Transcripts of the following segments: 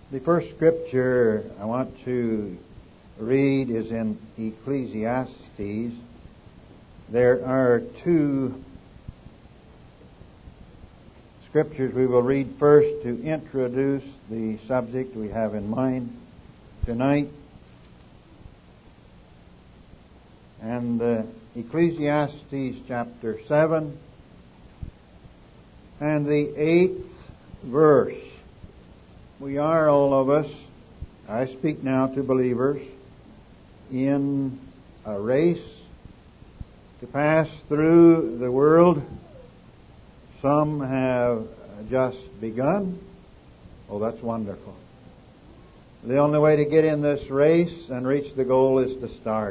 The first scripture I want to read is in Ecclesiastes. There are two scriptures we will read first to introduce the subject we have in mind tonight. And Ecclesiastes chapter 7 and the 8th verse. We are, all of us, I speak now to believers, in a race to pass through the world. Some have just begun. Oh, that's wonderful. The only way to get in this race and reach the goal is to start.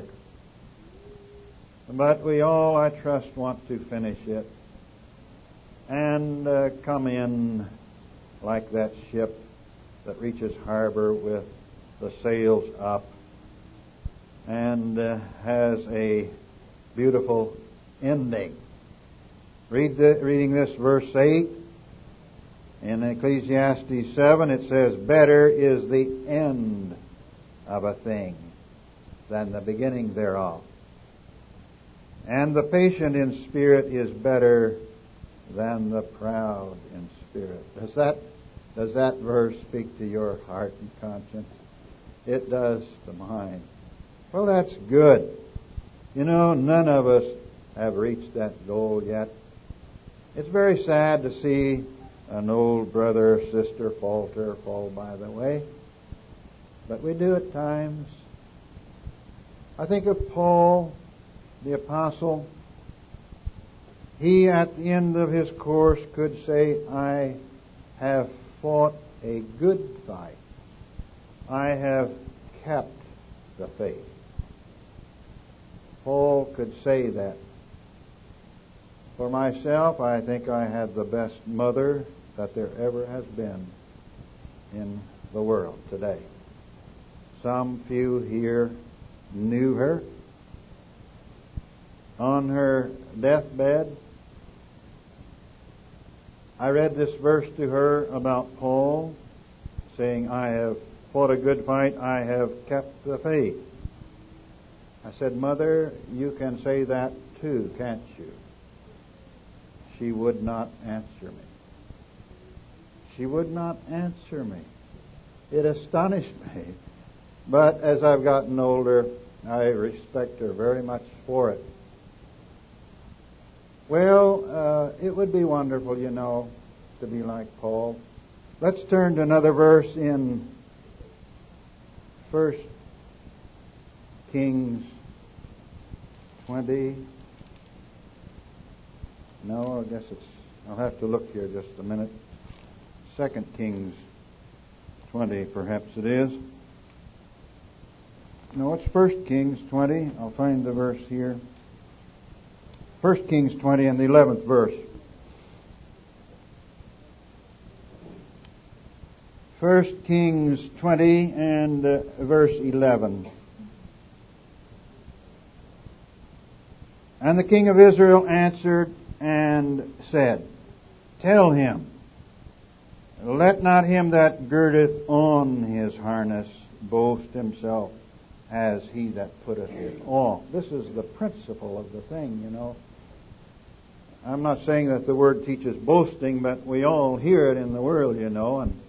But we all, I trust, want to finish it and come in like that ship that reaches harbor with the sails up and has a beautiful ending. Reading this verse 8 in Ecclesiastes 7, it says, "Better is the end of a thing than the beginning thereof. And the patient in spirit is better than the proud in spirit." Does that verse speak to your heart and conscience? It does to mine. Well, that's good. You know, none of us have reached that goal yet. It's very sad to see an old brother or sister falter or fall by the way. But we do at times. I think of Paul, the apostle. He, at the end of his course, could say, "I have fought a good fight. I have kept the faith." Paul could say that. For myself, I think I had the best mother that there ever has been in the world today. Some few here knew her. On her deathbed, I read this verse to her about Paul, saying, "I have fought a good fight, I have kept the faith." I said, "Mother, you can say that too, can't you?" She would not answer me. She would not answer me. It astonished me. But as I've gotten older, I respect her very much for it. Well, it would be wonderful, you know, to be like Paul. Let's turn to another verse in 1 Kings 20. No, I guess I'll have to look here just a minute. 2 Kings 20, perhaps it is. No, it's 1 Kings 20. I'll find the verse here. 1 Kings 20 and the 11th verse. 1 Kings 20 and verse 11. "And the king of Israel answered and said, Tell him, let not him that girdeth on his harness boast himself as he that putteth it off." This is the principle of the thing, you know. I'm not saying that the word teaches boasting, but we all hear it in the world, you know. And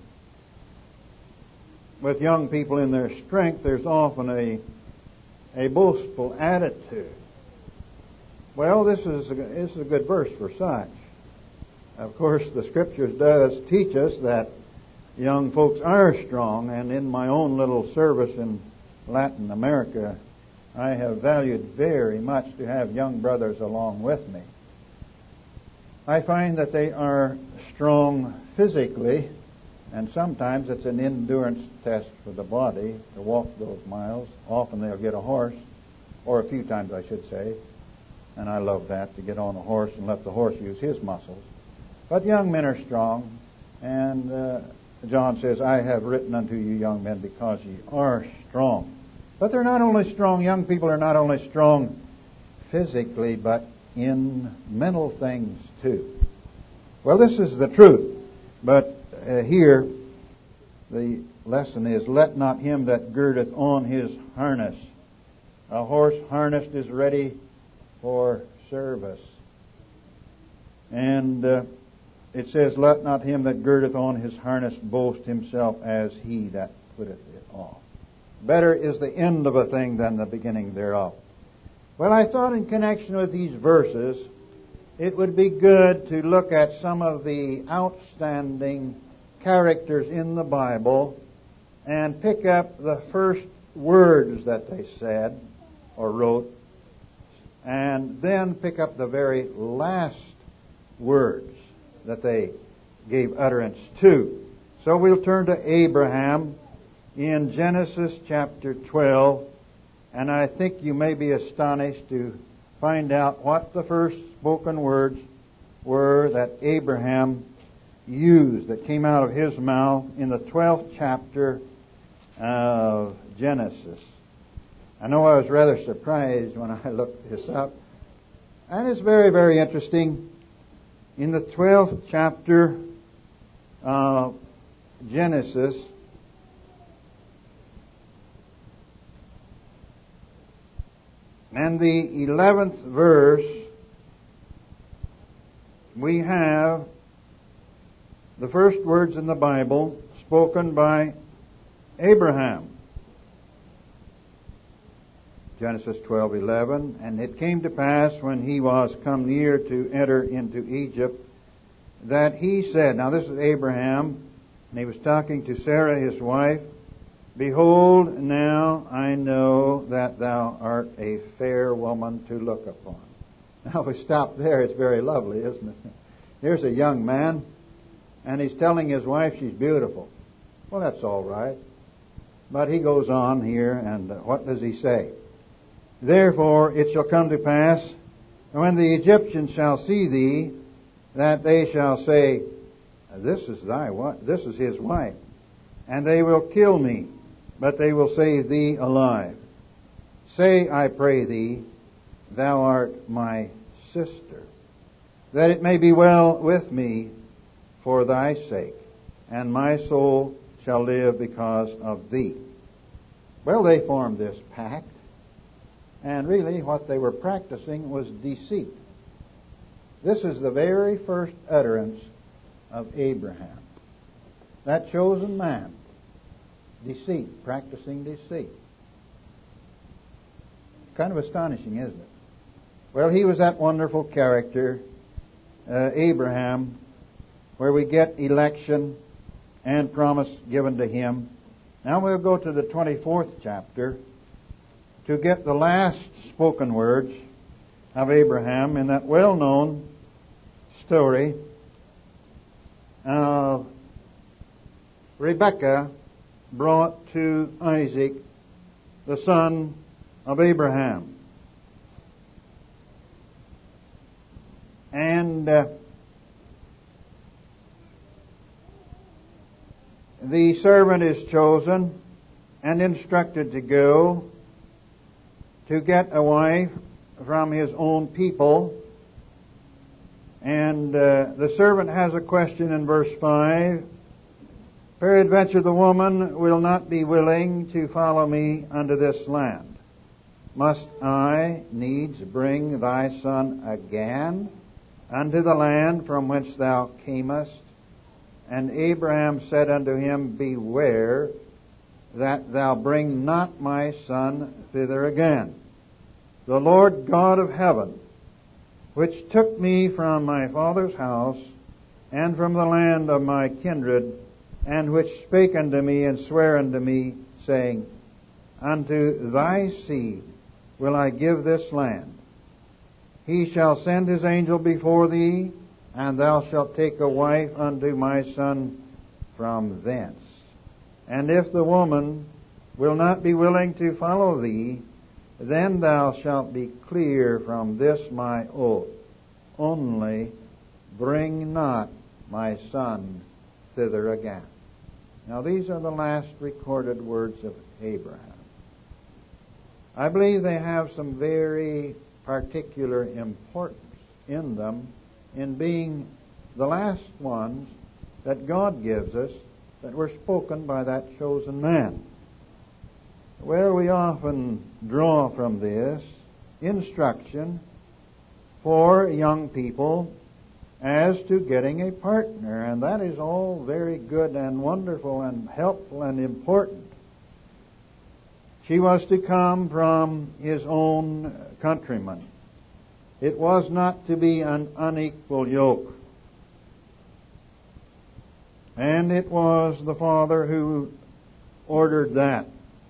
with young people in their strength, there's often a boastful attitude. Well, this is a good verse for such. Of course, the Scriptures does teach us that young folks are strong, and in my own little service in Latin America, I have valued very much to have young brothers along with me. I find that they are strong physically, and sometimes it's an endurance test for the body to walk those miles. Often they'll get a horse, or a few times I should say, and I love that, to get on a horse and let the horse use his muscles. But young men are strong, and John says, "I have written unto you, young men, because ye are strong." But they're not only strong, young people are not only strong physically, but in mental things too. Well, this is the truth. But here The lesson is, let not him that girdeth on his harness. A horse harnessed is ready for service. And it says, let not him that girdeth on his harness boast himself as he that putteth it off. Better is the end of a thing than the beginning thereof. Well, I thought in connection with these verses, it would be good to look at some of the outstanding characters in the Bible and pick up the first words that they said or wrote, and then pick up the very last words that they gave utterance to. So we'll turn to Abraham in Genesis chapter 12, and I think you may be astonished to find out what the first spoken words were that Abraham used, that came out of his mouth in the 12th chapter of Genesis. I know I was rather surprised when I looked this up, and it's very, very interesting. In the 12th chapter of Genesis, and the 11th verse, we have the first words in the Bible spoken by Abraham. Genesis 12:11, and it came to pass when he was come near to enter into Egypt, that he said, now this is Abraham, and he was talking to Sarah his wife, behold, now I know that thou art a fair woman to look upon. Now we stop there, it's very lovely, isn't it? Here's a young man, and he's telling his wife she's beautiful. Well, that's all right. But he goes on here, and what does he say? Therefore it shall come to pass, when the Egyptians shall see thee, that they shall say, this is thy wife, this is his wife, and they will kill me, but they will save thee alive. Say, I pray thee, thou art my sister, that it may be well with me for thy sake, and my soul shall live because of thee. Well, they formed this pact. And really what they were practicing was deceit. This is the very first utterance of Abraham. That chosen man. Deceit, practicing deceit. Kind of astonishing, isn't it? Well, he was that wonderful character, Abraham, where we get election and promise given to him. Now we'll go to the 24th chapter to get the last spoken words of Abraham in that well-known story of Rebekah brought to Isaac, the son of Abraham. And the servant is chosen and instructed to go to get a wife from his own people. And the servant has a question in verse 5. Peradventure the woman will not be willing to follow me unto this land. Must I needs bring thy son again unto the land from whence thou camest? And Abraham said unto him, beware that thou bring not my son thither again. The Lord God of heaven, which took me from my father's house and from the land of my kindred, and which spake unto me and sware unto me, saying, unto thy seed will I give this land. He shall send his angel before thee, and thou shalt take a wife unto my son from thence. And if the woman will not be willing to follow thee, then thou shalt be clear from this my oath. Only bring not my son thither again. Now these are the last recorded words of Abraham. I believe they have some very particular importance in them in being the last ones that God gives us that were spoken by that chosen man. Well, we often draw from this instruction for young people as to getting a partner, and that is all very good and wonderful and helpful and important. She was to come from his own countrymen. It was not to be an unequal yoke. And it was the father who ordered that.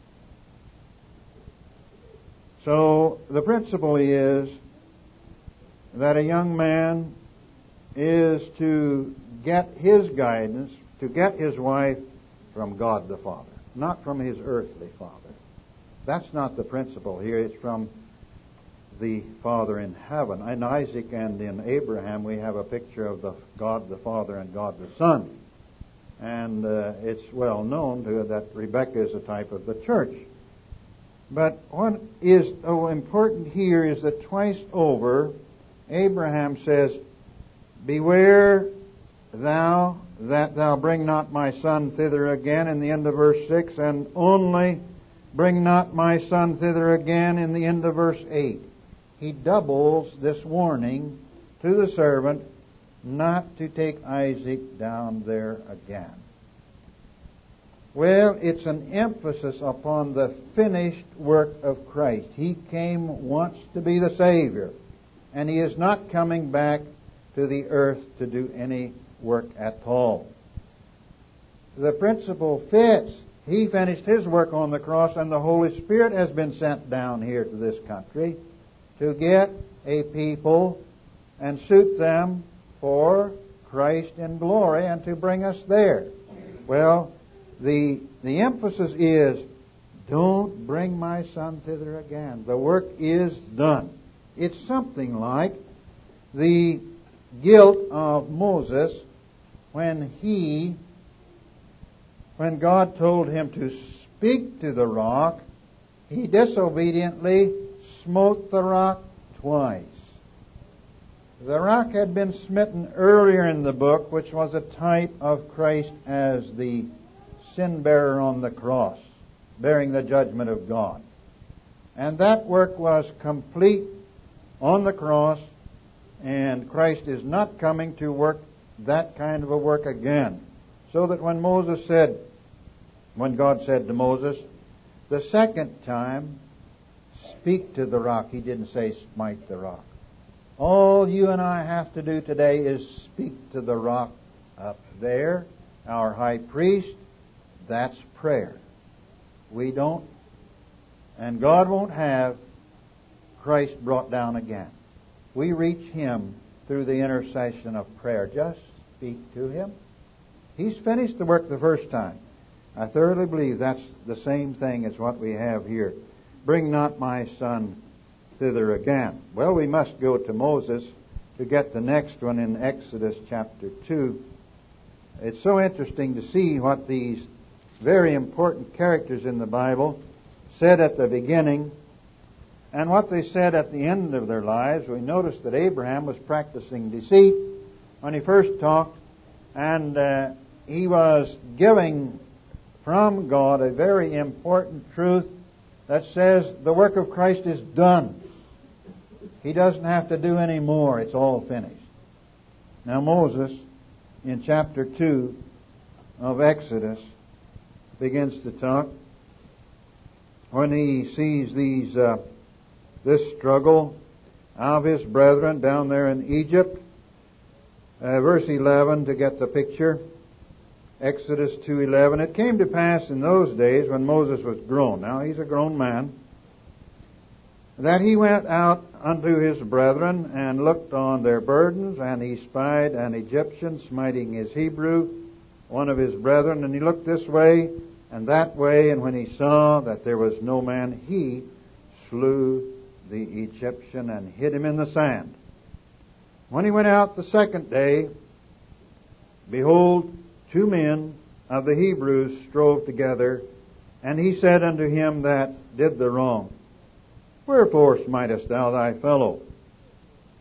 So the principle is that a young man is to get his guidance, to get his wife from God the Father, not from his earthly father. That's not the principle here. It's from the Father in heaven. In Isaac and in Abraham we have a picture of the God the Father and God the Son. And it's well known that Rebekah is a type of the church. But what is important here is that twice over Abraham says, "Beware thou that thou bring not my son thither again," in the end of verse 6, and only "bring not my son thither again" in the end of verse 8. He doubles this warning to the servant not to take Isaac down there again. Well, it's an emphasis upon the finished work of Christ. He came once to be the Savior, and He is not coming back to the earth to do any work at all. The principle fits. He finished His work on the cross, and the Holy Spirit has been sent down here to this country to get a people and suit them for Christ in glory and to bring us there. Well, the emphasis is, don't bring my son thither again. The work is done. It's something like the guilt of Moses when God told him to speak to the rock, he disobediently smote the rock twice. The rock had been smitten earlier in the book, which was a type of Christ as the sin bearer on the cross, bearing the judgment of God. And that work was complete on the cross, and Christ is not coming to work that kind of a work again. So that when God said to Moses, the second time, speak to the rock, He didn't say smite the rock. All you and I have to do today is speak to the rock up there, our high priest. That's prayer. We don't, and God won't have Christ brought down again. We reach Him through the intercession of prayer. Just speak to Him. He's finished the work the first time. I thoroughly believe that's the same thing as what we have here. Bring not my son thither again. Well, we must go to Moses to get the next one in Exodus chapter 2. It's so interesting to see what these very important characters in the Bible said at the beginning and what they said at the end of their lives. We noticed that Abraham was practicing deceit when he first talked, and he was giving from God a very important truth that says the work of Christ is done. He doesn't have to do any more. It's all finished. Now Moses, in chapter 2 of Exodus, begins to talk when he sees this struggle of his brethren down there in Egypt. Verse 11 to get the picture. Exodus 2:11. It came to pass in those days when Moses was grown. Now he's a grown man. That he went out unto his brethren and looked on their burdens, and he spied an Egyptian smiting his Hebrew, one of his brethren, and he looked this way and that way, and when he saw that there was no man, he slew the Egyptian and hid him in the sand. When he went out the second day, behold, 2 men of the Hebrews strove together, and he said unto him that did the wrong, Wherefore smitest thou thy fellow?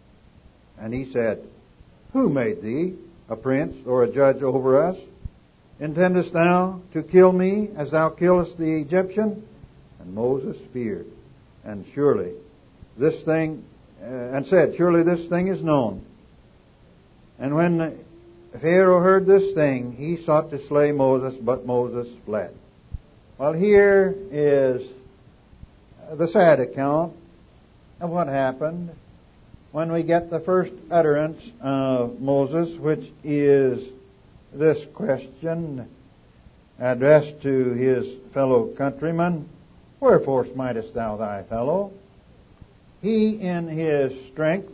And he said, Who made thee a prince or a judge over us? Intendest thou to kill me as thou killest the Egyptian? And Moses feared, and surely this thing, and said, surely this thing is known. And when Pharaoh heard this thing, he sought to slay Moses, but Moses fled. Well, here is the sad account of what happened when we get the first utterance of Moses, which is this question addressed to his fellow countrymen: wherefore smitest thou thy fellow? He in his strength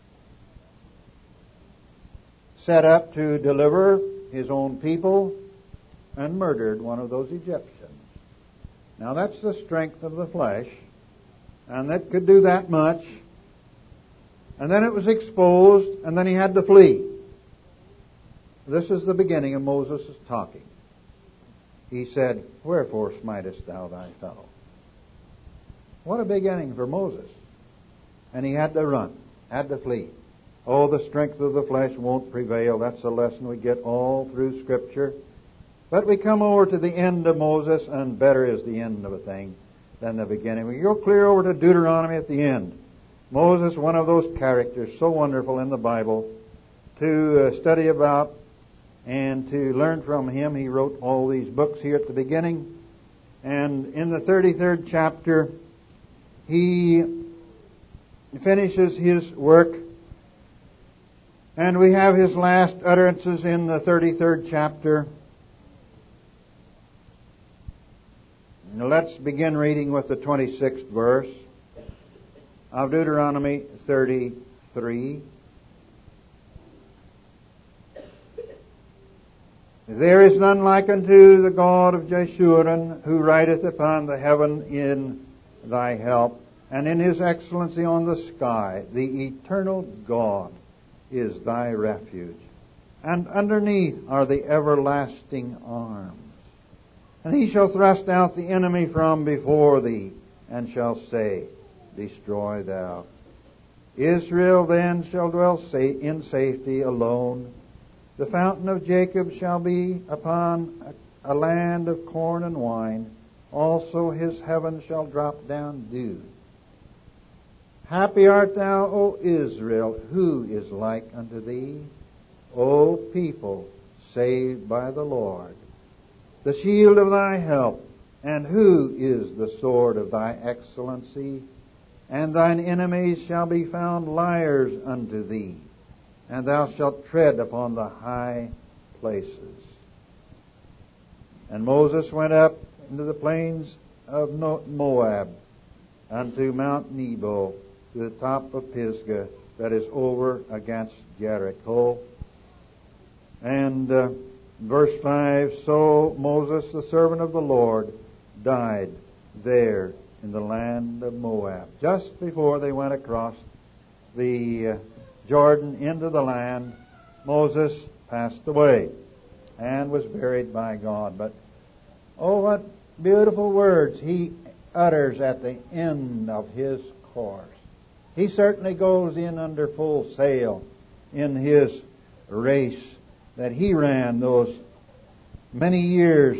set up to deliver his own people and murdered one of those Egyptians. Now that's the strength of the flesh, and that could do that much. And then it was exposed, and then he had to flee. This is the beginning of Moses' talking. He said, wherefore smitest thou thy fellow? What a beginning for Moses. And he had to run, had to flee. Oh, the strength of the flesh won't prevail. That's a lesson we get all through Scripture. But we come over to the end of Moses, and better is the end of a thing than the beginning. We go clear over to Deuteronomy at the end. Moses, one of those characters so wonderful in the Bible to study about and to learn from him. He wrote all these books here at the beginning. And in the 33rd chapter, he finishes his work. And we have his last utterances in the 33rd chapter. Now let's begin reading with the 26th verse of Deuteronomy 33. There is none like unto the God of Jeshurun, who rideth upon the heaven in thy help, and in his excellency on the sky. The eternal God is thy refuge, and underneath are the everlasting arms. And he shall thrust out the enemy from before thee, and shall say, destroy thou. Israel then shall dwell in safety alone. The fountain of Jacob shall be upon a land of corn and wine. Also his heaven shall drop down dew. Happy art thou, O Israel, who is like unto thee? O people saved by the Lord. The shield of thy help, and who is the sword of thy excellency? And thine enemies shall be found liars unto thee, and thou shalt tread upon the high places. And Moses went up into the plains of Moab, unto Mount Nebo, to the top of Pisgah, that is over against Jericho. And verse 5, so Moses, the servant of the Lord, died there in the land of Moab, just before they went across the Jordan into the land. Moses passed away and was buried by God. But oh, what beautiful words he utters at the end of his course. He certainly goes in under full sail in his race that he ran those many years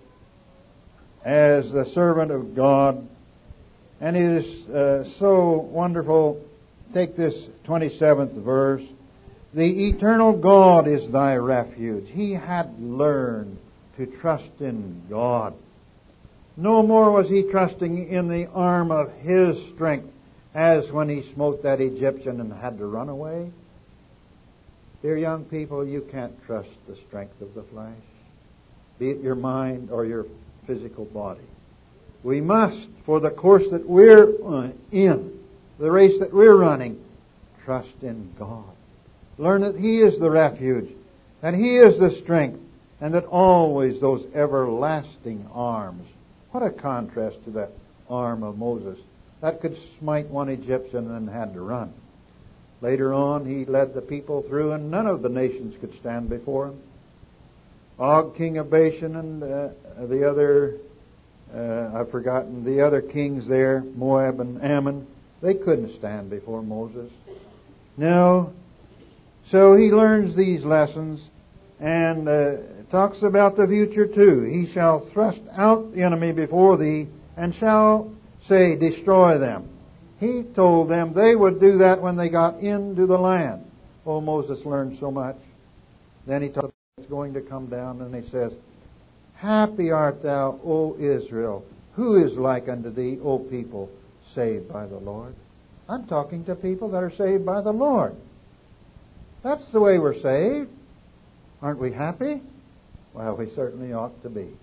as the servant of God. And it is so wonderful. Take this 27th verse. The eternal God is thy refuge. He had learned to trust in God. No more was he trusting in the arm of his strength as when he smote that Egyptian and had to run away. Dear young people, you can't trust the strength of the flesh, be it your mind or your physical body. We must, for the course that we're in, the race that we're running, trust in God. Learn that He is the refuge, and He is the strength, and that always those everlasting arms. What a contrast to that arm of Moses that could smite one Egyptian and then had to run. Later on, he led the people through, and none of the nations could stand before him. Og, king of Bashan, and the other, I've forgotten, the other kings there, Moab and Ammon, they couldn't stand before Moses. No. So he learns these lessons, And talks about the future too. He shall thrust out the enemy before thee, and shall say, destroy them. He told them they would do that when they got into the land. Oh, Moses learned so much. Then he talks about it's going to come down, and he says, happy art thou, O Israel. Who is like unto thee, O people saved by the Lord? I'm talking to people that are saved by the Lord. That's the way we're saved. Aren't we happy? Well, we certainly ought to be.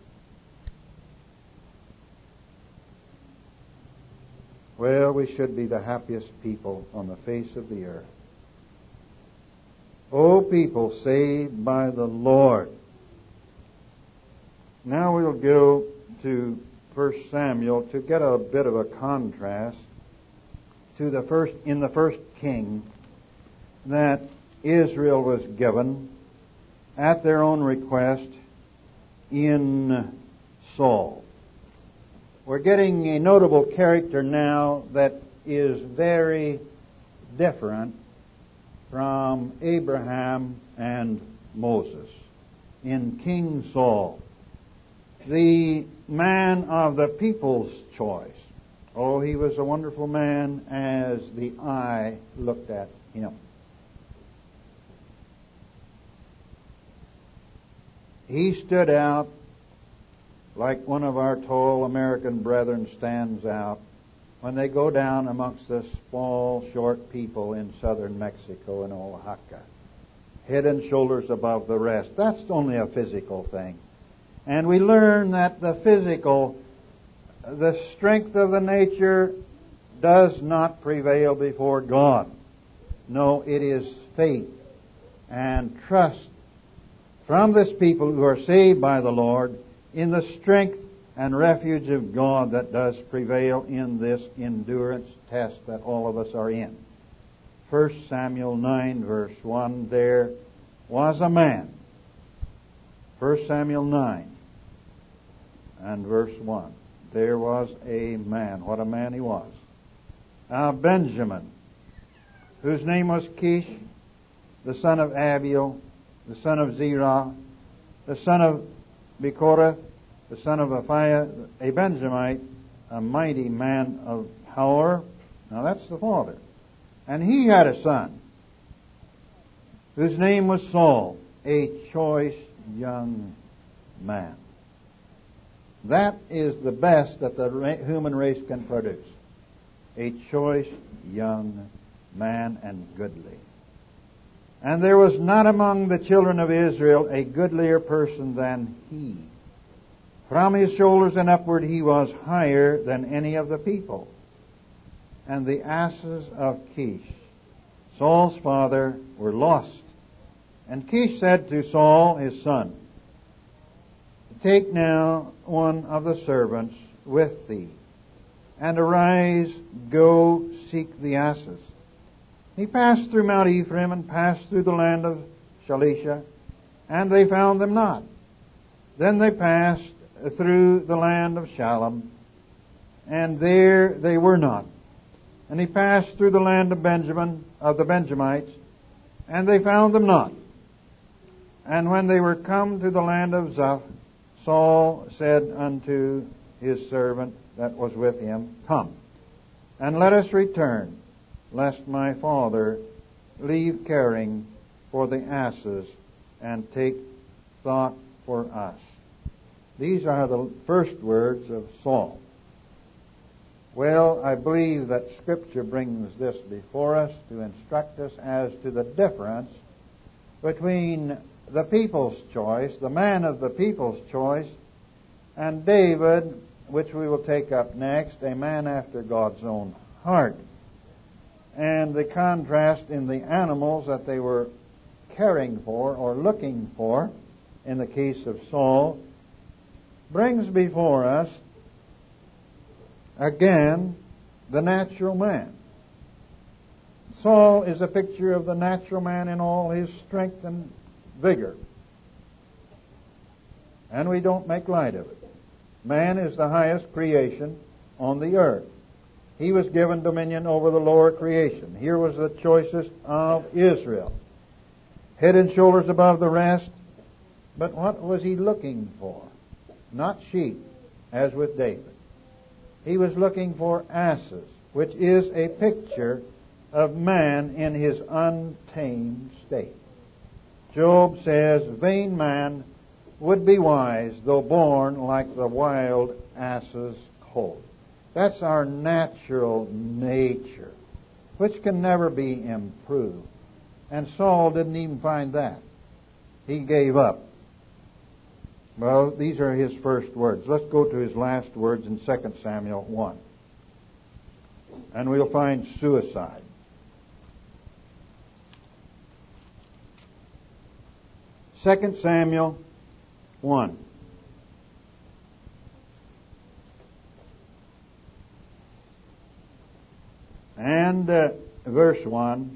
Well, we should be the happiest people on the face of the earth. O people saved by the Lord. Now we'll go to 1 Samuel to get a bit of a contrast to the first king that Israel was given at their own request in Saul. We're getting a notable character now that is very different from Abraham and Moses in King Saul, the man of the people's choice. Oh, he was a wonderful man as the eye looked at him. He stood out like one of our tall American brethren stands out when they go down amongst the small, short people in southern Mexico and Oaxaca. Head and shoulders above the rest. That's only a physical thing. And we learn that the physical, the strength of the nature does not prevail before God. No, it is faith and trust from this people who are saved by the Lord in the strength and refuge of God that does prevail in this endurance test that all of us are in. 1 Samuel 9 verse 1, there was a man. 1 Samuel 9 and verse 1. There was a man. What a man he was. Benjamin, whose name was Kish, the son of Abiel, the son of Zerah, the son of Bechorath, the son of Aphiah, a Benjamite, a mighty man of power. Now that's the father. And he had a son, whose name was Saul, a choice young man. That is the best that the human race can produce. A choice young man and goodly. And there was not among the children of Israel a goodlier person than he. From his shoulders and upward he was higher than any of the people. And the asses of Kish, Saul's father, were lost. And Kish said to Saul, his son, take now one of the servants with thee, and arise, go seek the asses. He passed through Mount Ephraim and passed through the land of Shalisha, and they found them not. Then they passed through the land of Shalom, and there they were not. And he passed through the land of Benjamin, of the Benjamites, and they found them not. And when they were come to the land of Zuph, Saul said unto his servant that was with him, come, and let us return, lest my father leave caring for the asses and take thought for us. These are the first words of Saul. Well, I believe that Scripture brings this before us to instruct us as to the difference between the people's choice, the man of the people's choice, and David, which we will take up next, a man after God's own heart. And the contrast in the animals that they were caring for or looking for, in the case of Saul, brings before us again the natural man. Saul is a picture of the natural man in all his strength and vigor. And we don't make light of it. Man is the highest creation on the earth. He was given dominion over the lower creation. Here was the choicest of Israel. Head and shoulders above the rest, But what was he looking for? Not sheep, as with David. He was looking for asses, which is a picture of man in his untamed state. Job says, "Vain man would be wise, though born like the wild ass's colt." That's our natural nature, which can never be improved. And Saul didn't even find that. He gave up. Well, these are his first words. Let's go to his last words in 2 Samuel 1. And we'll find suicide. Second Samuel 1. And verse 1.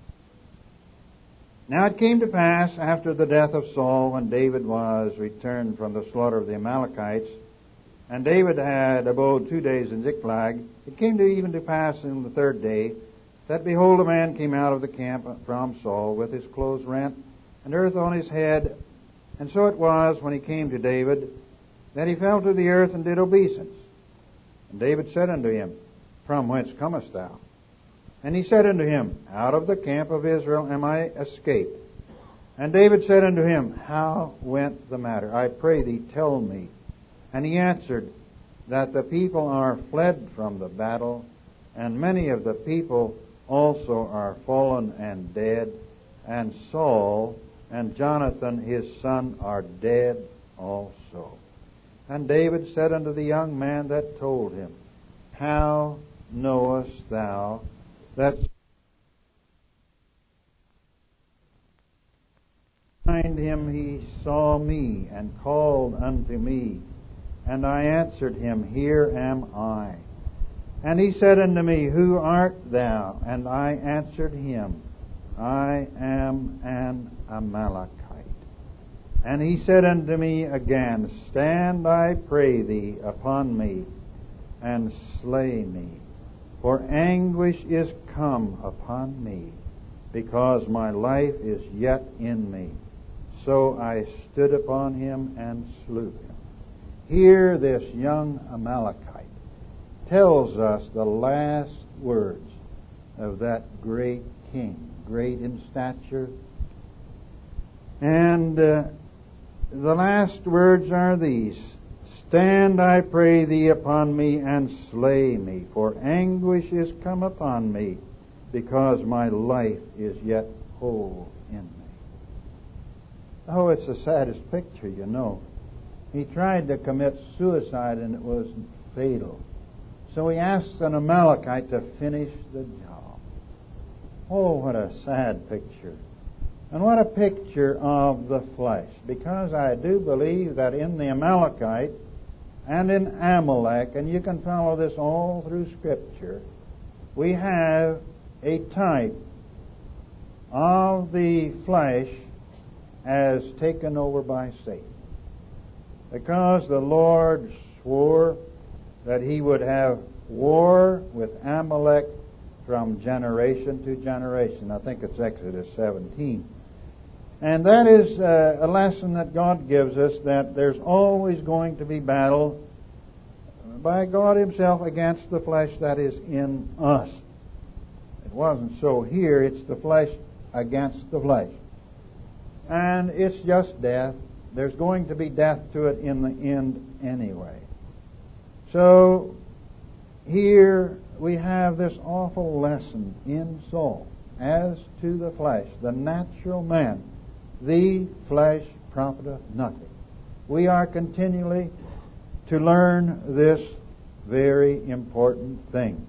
Now it came to pass after the death of Saul, when David was returned from the slaughter of the Amalekites, and David had abode 2 days in Ziklag, it came even to pass in the third day, that behold, a man came out of the camp from Saul with his clothes rent, and earth on his head. And so it was, when he came to David, that he fell to the earth and did obeisance. And David said unto him, From whence comest thou? And he said unto him, Out of the camp of Israel am I escaped. And David said unto him, How went the matter? I pray thee, tell me. And he answered, That the people are fled from the battle, and many of the people also are fallen and dead, and Saul and Jonathan his son are dead also. And David said unto the young man that told him, How knowest thou that behind him he saw me and called unto me? And I answered him, Here am I. And he said unto me, Who art thou? And I answered him, I am an Amalekite. And he said unto me again, Stand, I pray thee, upon me, and slay me. For anguish is come upon me, because my life is yet in me. So I stood upon him and slew him. Here this young Amalekite tells us the last words of that great king, great in stature. And the last words are these, Stand, I pray thee, upon me, and slay me, for anguish is come upon me, because my life is yet whole in me. Oh, it's the saddest picture, you know. He tried to commit suicide, and it was fatal. So he asks an Amalekite to finish the job. Oh, what a sad picture. And what a picture of the flesh. Because I do believe that in the Amalekite and in Amalek, and you can follow this all through Scripture, we have a type of the flesh as taken over by Satan. Because the Lord swore that he would have war with Amalek from generation to generation. I think it's Exodus 17. And that is a lesson that God gives us, that there's always going to be battle by God himself against the flesh that is in us. It wasn't so here. It's the flesh against the flesh. And it's just death. There's going to be death to it in the end anyway. So here we have this awful lesson in Saul as to the flesh, the natural man. The flesh profiteth nothing. We are continually to learn this very important thing.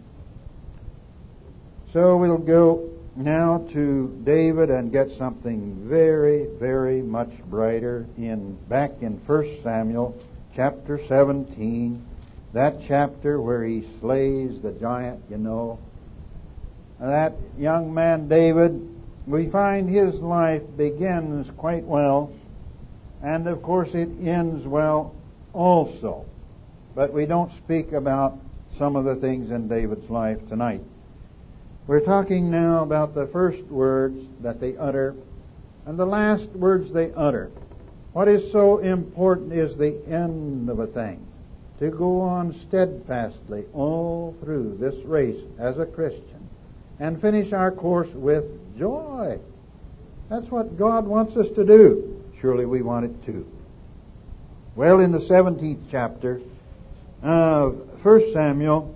So we'll go now to David and get something very, very much brighter back in 1 Samuel chapter 17, that chapter where he slays the giant, you know. That young man David, we find his life begins quite well, and of course it ends well also. But we don't speak about some of the things in David's life tonight. We're talking now about the first words that they utter and the last words they utter. What is so important is the end of a thing. To go on steadfastly all through this race as a Christian and finish our course with joy. That's what God wants us to do. Surely we want it too. Well, in the 17th chapter of 1 Samuel,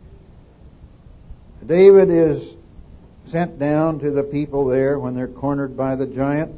David is sent down to the people there when they're cornered by the giant.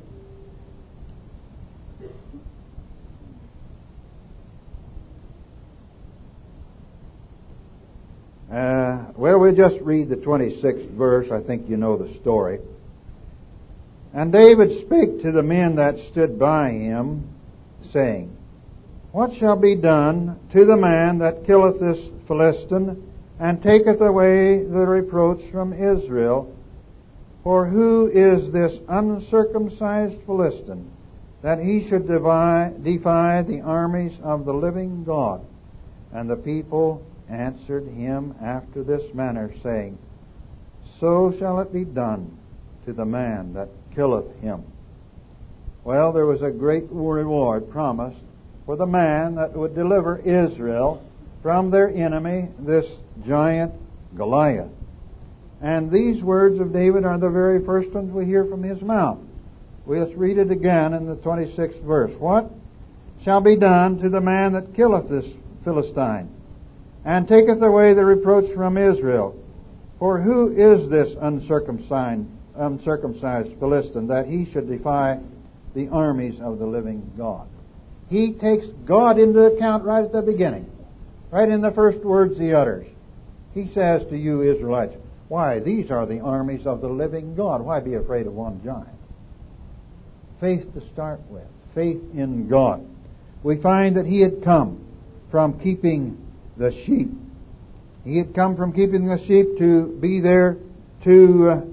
Well, we'll just read the 26th verse. I think you know the story. And David spake to the men that stood by him, saying, What shall be done to the man that killeth this Philistine, and taketh away the reproach from Israel? For who is this uncircumcised Philistine, that he should defy the armies of the living God? And the people answered him after this manner, saying, So shall it be done to the man that killeth him. Well, there was a great reward promised for the man that would deliver Israel from their enemy, this giant Goliath. And these words of David are the very first ones we hear from his mouth. We'll read it again in the 26th verse. What shall be done to the man that killeth this Philistine, and taketh away the reproach from Israel? For who is this uncircumcised Philistine, that he should defy the armies of the living God? He takes God into account right at the beginning, right in the first words he utters. He says to you Israelites, why, these are the armies of the living God. Why be afraid of one giant? Faith to start with, faith in God. We find that he had come from keeping the sheep. He had come from keeping the sheep to be there to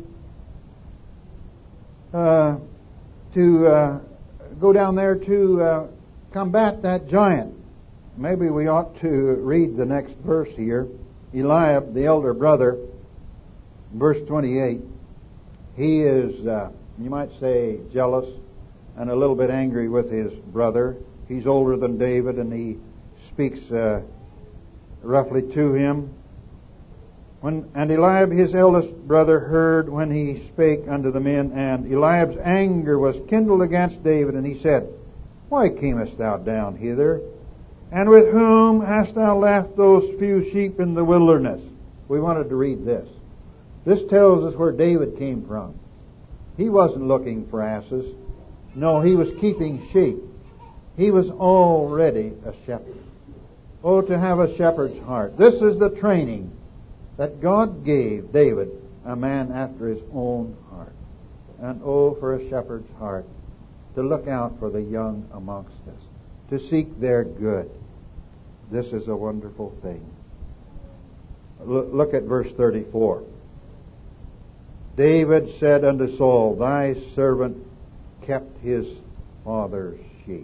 go down there to combat that giant. Maybe we ought to read the next verse here. Eliab, the elder brother, verse 28, he is, you might say, jealous and a little bit angry with his brother. He's older than David, and he speaks roughly to him. And Eliab, his eldest brother, heard when he spake unto the men, and Eliab's anger was kindled against David, and he said, Why camest thou down hither? And with whom hast thou left those few sheep in the wilderness? We wanted to read this. This tells us where David came from. He wasn't looking for asses. No, he was keeping sheep. He was already a shepherd. Oh, to have a shepherd's heart. This is the training that God gave David, a man after his own heart. And oh, for a shepherd's heart to look out for the young amongst us, to seek their good. This is a wonderful thing. Look at verse 34. David said unto Saul, Thy servant kept his father's sheep.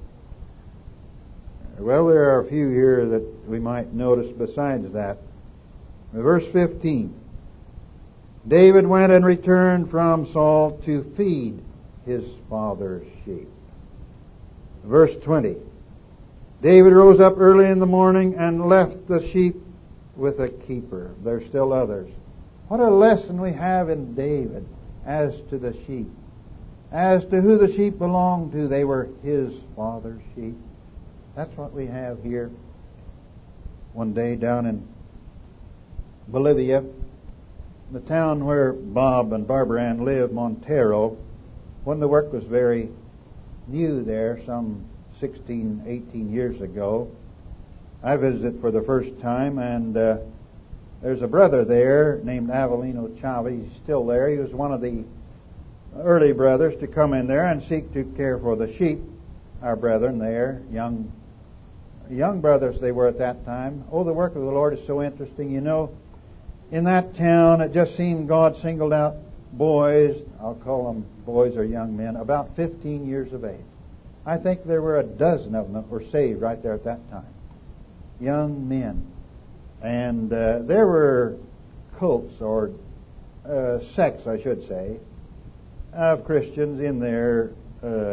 Well, there are a few here that we might notice besides that. Verse 15. David went and returned from Saul to feed his father's sheep. Verse 20. David rose up early in the morning and left the sheep with a keeper. There's still others. What a lesson we have in David as to the sheep. As to who the sheep belonged to, they were his father's sheep. That's what we have here. One day down in Bolivia, the town where Bob and Barbara Ann lived, Montero, when the work was very new there, some 16, 18 years ago, I visited for the first time, and there's a brother there named Avelino Chavez. He's still there. He was one of the early brothers to come in there and seek to care for the sheep. Our brethren there, young brothers they were at that time. Oh, the work of the Lord is so interesting. You know, in that town, it just seemed God singled out boys, I'll call them boys or young men, about 15 years of age. I think there were a dozen of them that were saved right there at that time. Young men. And there were cults, or sects, I should say, of Christians in there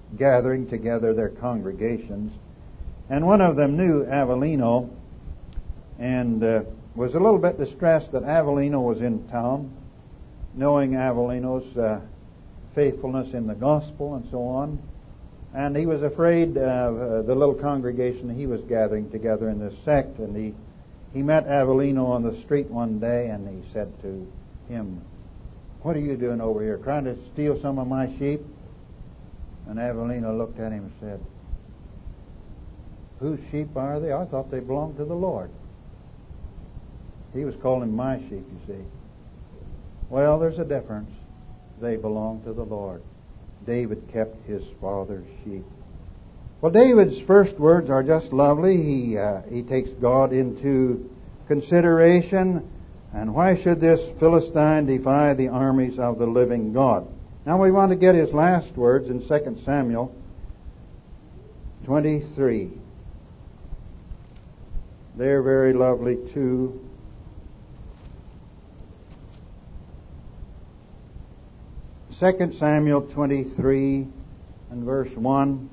gathering together their congregations. And one of them knew Avellino and was a little bit distressed that Avellino was in town, knowing Avellino's faithfulness in the gospel and so on. And he was afraid of the little congregation he was gathering together in this sect. And he met Avellino on the street one day, and he said to him, "What are you doing over here, trying to steal some of my sheep?" And Avellino looked at him and said, "Whose sheep are they? I thought they belonged to the Lord." He was calling them my sheep, you see. Well, there's a difference. They belong to the Lord. David kept his father's sheep. Well, David's first words are just lovely. He takes God into consideration. And why should this Philistine defy the armies of the living God? Now we want to get his last words in 2 Samuel 23. They're very lovely too. 2 Samuel 23 and verse 1.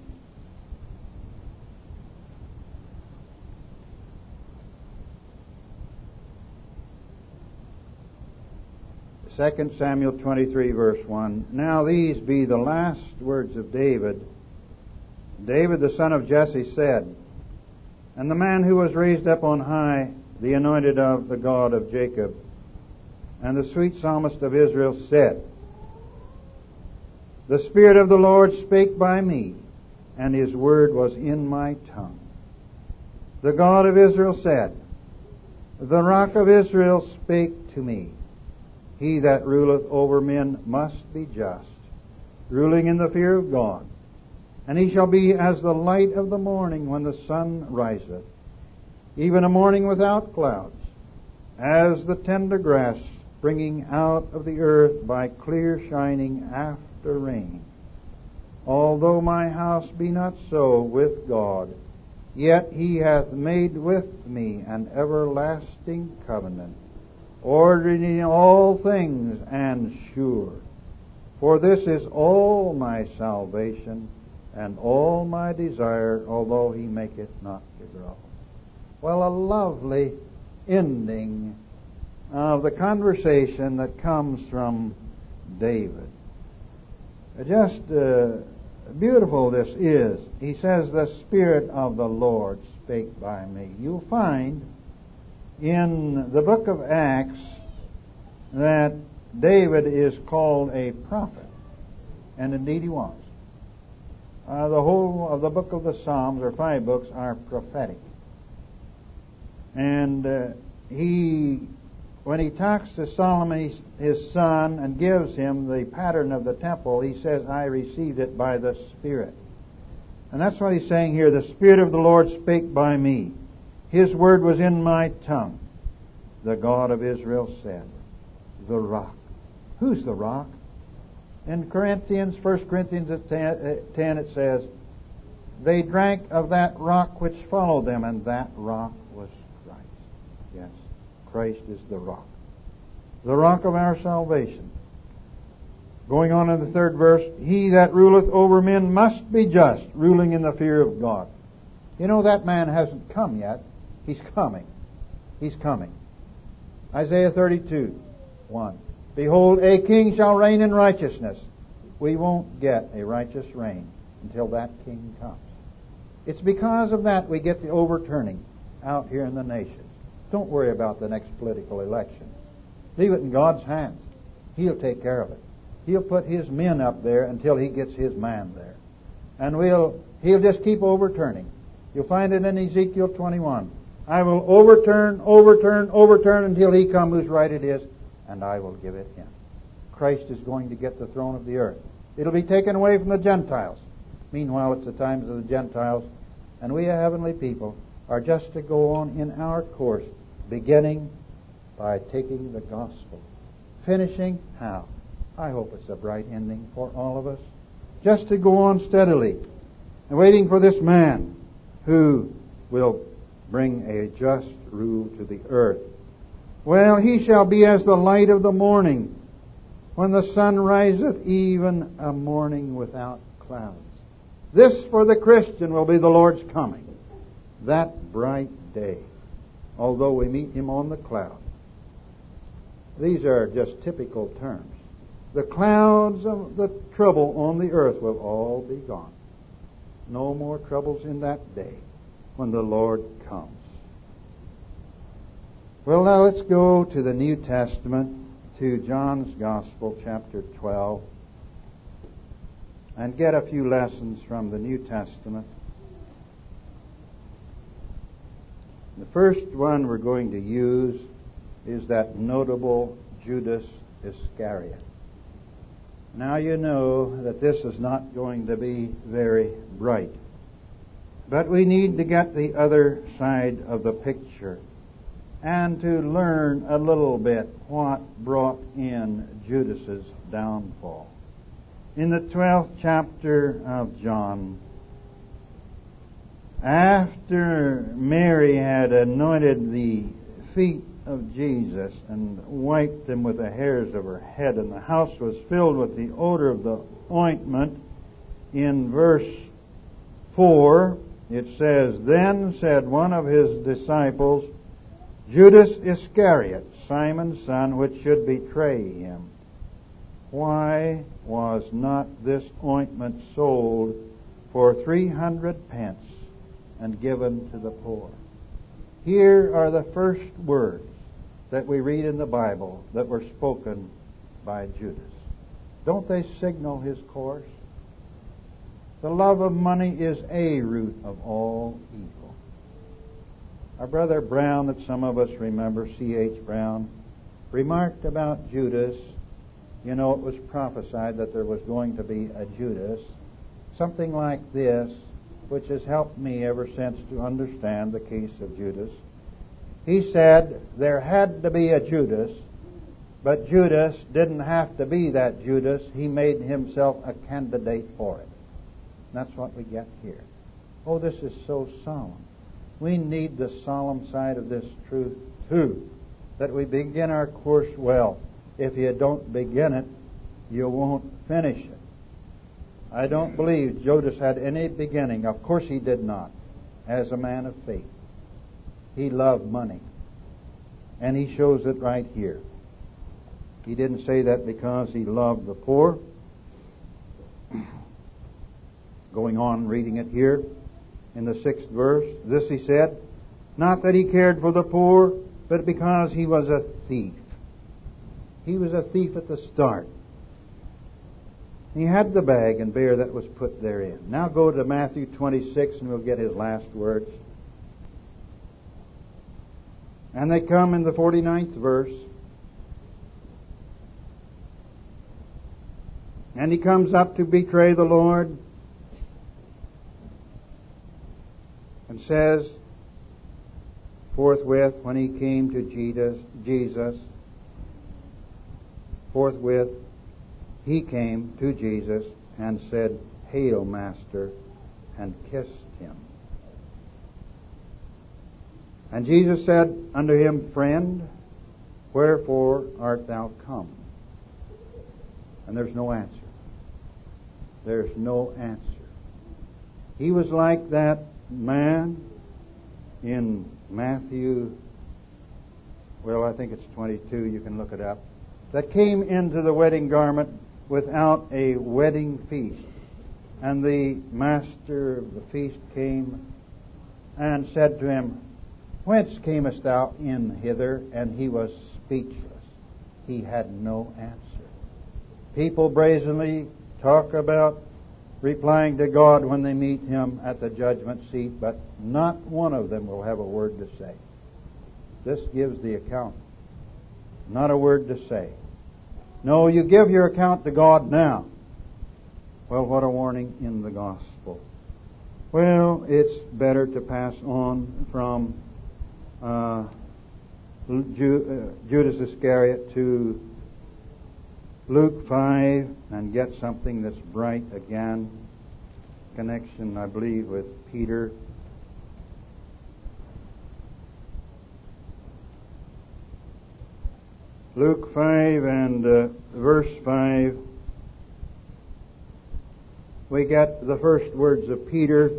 Second Samuel 23 verse 1. Now these be the last words of David. David the son of Jesse said, and the man who was raised up on high, the anointed of the God of Jacob, and the sweet psalmist of Israel said, the Spirit of the Lord spake by me, and His word was in my tongue. The God of Israel said, the Rock of Israel spake to me. He that ruleth over men must be just, ruling in the fear of God. And he shall be as the light of the morning when the sun riseth, even a morning without clouds, as the tender grass springing out of the earth by clear shining after rain. Although my house be not so with God, yet He hath made with me an everlasting covenant, ordering all things and sure. For this is all my salvation and all my desire, although He make it not to grow. Well, a lovely ending of the conversation that comes from David. Just beautiful this is. He says, the Spirit of the Lord spake by me. You'll find in the book of Acts that David is called a prophet. And indeed he was. The whole of the book of the Psalms, or 5 books, are prophetic. And when he talks to Solomon, his son, and gives him the pattern of the temple, he says, I received it by the Spirit. And that's what he's saying here. The Spirit of the Lord spake by me. His word was in my tongue. The God of Israel said, the rock. Who's the rock? In Corinthians, 1 Corinthians 10, it says, they drank of that rock which followed them, and that rock was Christ. Yes, Christ is the rock. The rock of our salvation. Going on in the 3rd verse, he that ruleth over men must be just, ruling in the fear of God. You know, that man hasn't come yet. He's coming. He's coming. Isaiah 32, 1. Behold, a king shall reign in righteousness. We won't get a righteous reign until that king comes. It's because of that we get the overturning out here in the nations. Don't worry about the next political election. Leave it in God's hands. He'll take care of it. He'll put His men up there until He gets His man there. And He'll just keep overturning. You'll find it in Ezekiel 21. I will overturn until He come whose right it is, and I will give it Him. Christ is going to get the throne of the earth. It'll be taken away from the Gentiles. Meanwhile, it's the times of the Gentiles, and we, a heavenly people, are just to go on in our course, beginning by taking the gospel. Finishing how? I hope it's a bright ending for all of us. Just to go on steadily, and waiting for this man who will bring a just rule to the earth. Well, he shall be as the light of the morning, when the sun riseth, even a morning without clouds. This for the Christian will be the Lord's coming. That bright day, although we meet Him on the cloud. These are just typical terms. The clouds of the trouble on the earth will all be gone. No more troubles in that day when the Lord comes. Well, now let's go to the New Testament, to John's Gospel, chapter 12, and get a few lessons from the New Testament. The first one we're going to use is that notable Judas Iscariot. Now you know that this is not going to be very bright. But we need to get the other side of the picture and to learn a little bit what brought in Judas's downfall. In the 12th chapter of John, after Mary had anointed the feet of Jesus and wiped them with the hairs of her head, and the house was filled with the odor of the ointment, in verse 4 it says, "Then said one of his disciples, Judas Iscariot, Simon's son, which should betray him, why was not this ointment sold for 300 pence and given to the poor?" Here are the first words that we read in the Bible that were spoken by Judas. Don't they signal his course? The love of money is a root of all evil. Our brother Brown, that some of us remember, C.H. Brown, remarked about Judas. You know, it was prophesied that there was going to be a Judas. Something like this, which has helped me ever since to understand the case of Judas. He said there had to be a Judas, but Judas didn't have to be that Judas. He made himself a candidate for it. That's what we get here. Oh, this is so solemn. We need the solemn side of this truth too, that we begin our course well. If you don't begin it, you won't finish it. I don't believe Judas had any beginning. Of course he did not, as a man of faith. He loved money. And he shows it right here. He didn't say that because he loved the poor. Going on reading it here in the 6th verse. This he said, not that he cared for the poor, but because he was a thief. He was a thief at the start. He had the bag and bear that was put therein. Now go to Matthew 26 and we'll get his last words. And they come in the 49th verse. And he comes up to betray the Lord and says, forthwith, when he came to Jesus, forthwith he came to Jesus and said, Hail, Master, and kissed him. And Jesus said unto him, Friend, wherefore art thou come? And there's no answer. There's no answer. He was like that man in Matthew, well, I think it's 22, you can look it up, that came into the wedding garment without a wedding feast. And the master of the feast came and said to him, Whence camest thou in hither? And he was speechless. He had no answer. People brazenly talk about replying to God when they meet Him at the judgment seat, but not one of them will have a word to say. This gives the account. Not a word to say. No, you give your account to God now. Well, what a warning in the gospel. Well, it's better to pass on from Judas Iscariot to Luke 5 and get something that's bright again. Connection, I believe, with Peter. Luke 5 and verse 5. we get the first words of Peter.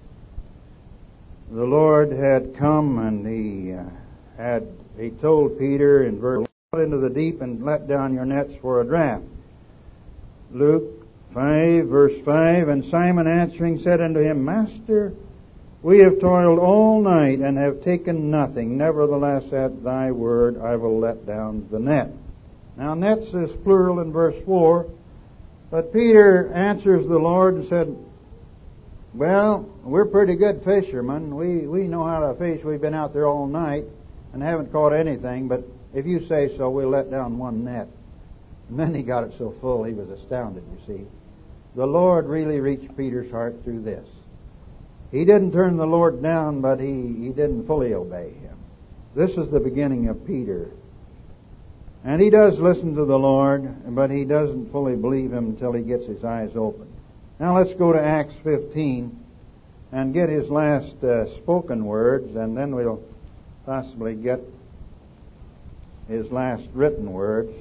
The Lord had come and he told Peter in verse, "Out into the deep and let down your nets for a draught." Luke 5, verse 5, "And Simon answering said unto him, Master, we have toiled all night and have taken nothing. Nevertheless, at thy word I will let down the net." Now, nets is plural in verse 4, but Peter answers the Lord and said, "Well, we're pretty good fishermen. We know how to fish. We've been out there all night and haven't caught anything, but if you say so, we'll let down one net." And then he got it so full he was astounded, you see. The Lord really reached Peter's heart through this. He didn't turn the Lord down, but he didn't fully obey him. This is the beginning of Peter. And he does listen to the Lord, but he doesn't fully believe him until he gets his eyes open. Now let's go to Acts 15 and get his last spoken words, and then we'll possibly get his last written words.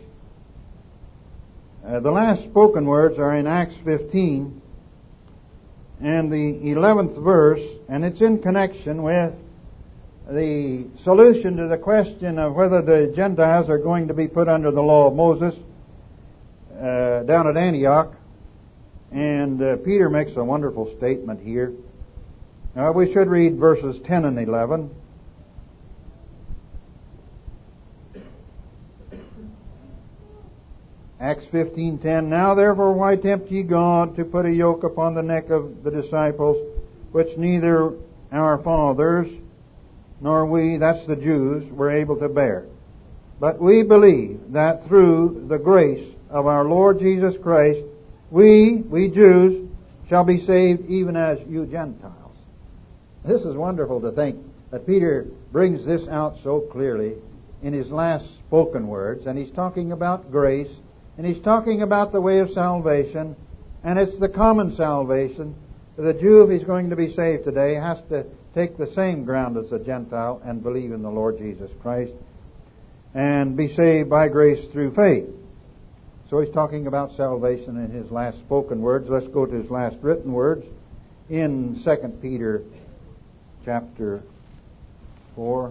The last spoken words are in Acts 15 and the 11th verse, and it's in connection with the solution to the question of whether the Gentiles are going to be put under the law of Moses down at Antioch. And Peter makes a wonderful statement here. We should read verses 10 and 11. Acts 15:10. "Now therefore why tempt ye God to put a yoke upon the neck of the disciples, which neither our fathers nor we," that's the Jews, "were able to bear? But we believe that through the grace of our Lord Jesus Christ, we Jews, shall be saved even as you Gentiles." This is wonderful to think that Peter brings this out so clearly in his last spoken words, and he's talking about grace, and he's talking about the way of salvation, and it's the common salvation. The Jew, if he's going to be saved today, has to take the same ground as the Gentile and believe in the Lord Jesus Christ and be saved by grace through faith. So he's talking about salvation in his last spoken words. Let's go to his last written words in 2 Peter chapter 4.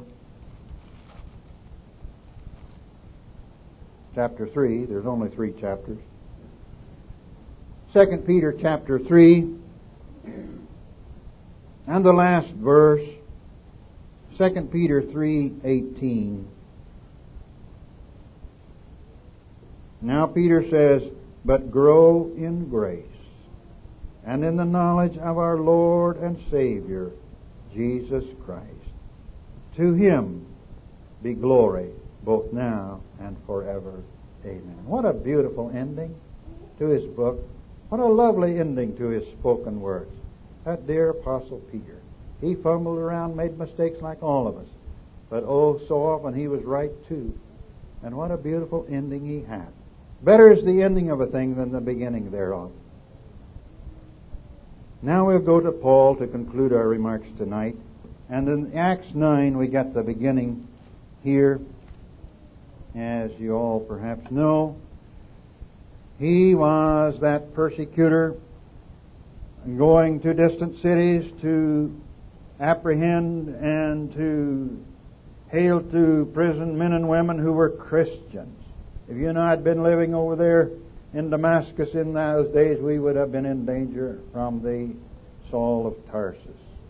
Chapter 3. There's only 3 chapters. 2 Peter chapter 3 and the last verse, 2 Peter 3:18. Now Peter says, "But grow in grace and in the knowledge of our Lord and Savior, Jesus Christ. To Him be glory both now and forever. Amen." What a beautiful ending to his book. What a lovely ending to his spoken words. That dear Apostle Peter. He fumbled around, made mistakes like all of us. But oh, so often he was right too. And what a beautiful ending he had. Better is the ending of a thing than the beginning thereof. Now we'll go to Paul to conclude our remarks tonight. And in Acts 9 we got the beginning here. As you all perhaps know, he was that persecutor going to distant cities to apprehend and to hail to prison men and women who were Christians. If you and I had been living over there in Damascus in those days, we would have been in danger from the Saul of Tarsus.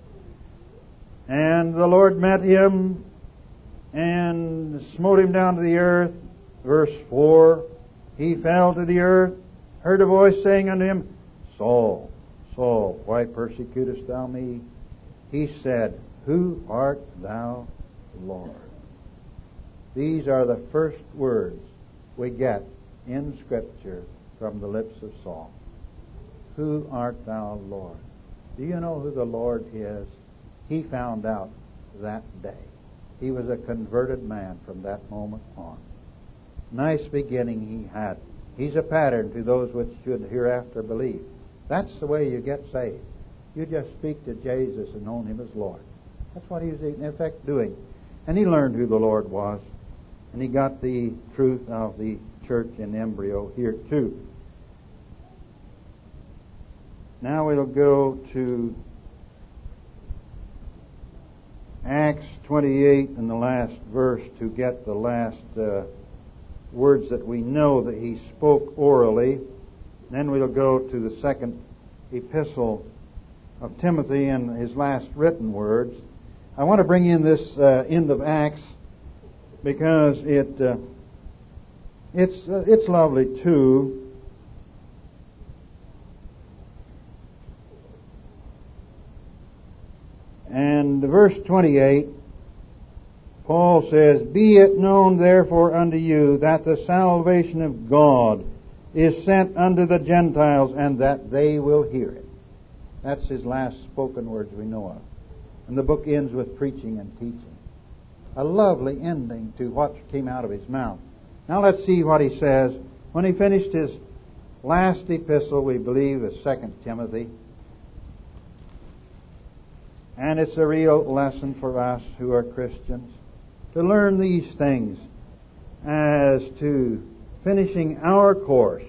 And the Lord met him and smote him down to the earth. Verse 4, he fell to the earth, heard a voice saying unto him, "Saul, Saul, why persecutest thou me?" He said, "Who art thou, Lord?" These are the first words we get in Scripture from the lips of Saul. Who art thou, Lord? Do you know who the Lord is? He found out that day. He was a converted man from that moment on. Nice beginning he had. He's a pattern to those which should hereafter believe. That's the way you get saved. You just speak to Jesus and own Him as Lord. That's what he was in effect doing. And he learned who the Lord was. And he got the truth of the church in embryo here too. Now we'll go to Acts 28 in the last verse to get the last words that we know that he spoke orally. Then we'll go to the second epistle of Timothy and his last written words. I want to bring in this end of Acts because it's lovely too. And verse 28, Paul says, "Be it known therefore unto you that the salvation of God is sent unto the Gentiles, and that they will hear it." That's his last spoken words we know of. And the book ends with preaching and teaching. A lovely ending to what came out of his mouth. Now let's see what he says. When he finished his last epistle, we believe, is 2 Timothy. And it's a real lesson for us who are Christians to learn these things as to finishing our course.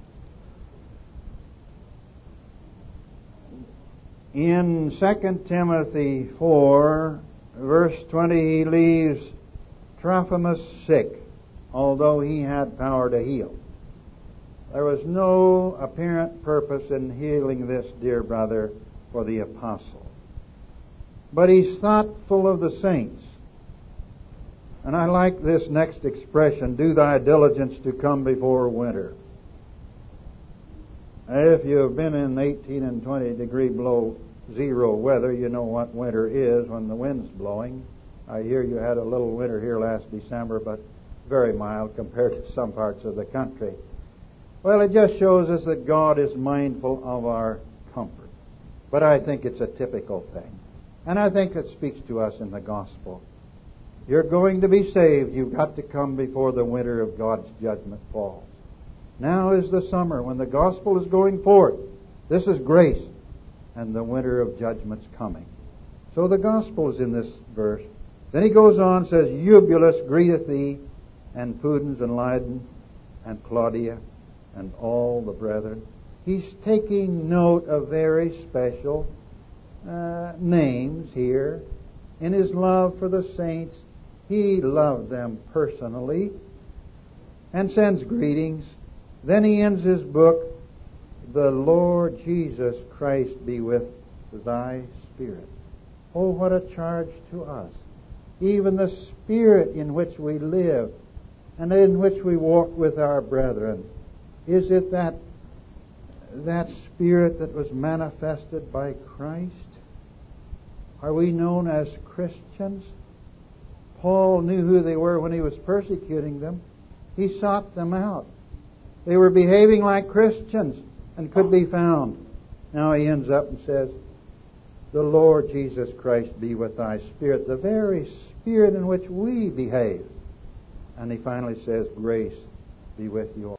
In 2 Timothy 4, verse 20, he leaves Trophimus sick, although he had power to heal. There was no apparent purpose in healing this dear brother for the apostle. But he's thoughtful of the saints. And I like this next expression, "Do thy diligence to come before winter." If you've been in 18 and 20 degree below zero weather, you know what winter is when the wind's blowing. I hear you had a little winter here last December, but very mild compared to some parts of the country. Well, it just shows us that God is mindful of our comfort. But I think it's a typical thing. And I think it speaks to us in the gospel. You're going to be saved. You've got to come before the winter of God's judgment falls. Now is the summer when the gospel is going forth. This is grace. And the winter of judgment's coming. So the gospel is in this verse. Then he goes on and says, "Eubulus greeteth thee, and Pudens and Lydon and Claudia and all the brethren." He's taking note of very special names here. In his love for the saints, he loved them personally and sends greetings. Then he ends his book, "The Lord Jesus Christ be with thy spirit." Oh, what a charge to us. Even the spirit in which we live and in which we walk with our brethren. Is it that spirit that was manifested by Christ? Are we known as Christians? Paul knew who they were when he was persecuting them. He sought them out. They were behaving like Christians and could be found. Now he ends up and says, "The Lord Jesus Christ be with thy spirit," the very spirit in which we behave. And he finally says, "Grace be with you all."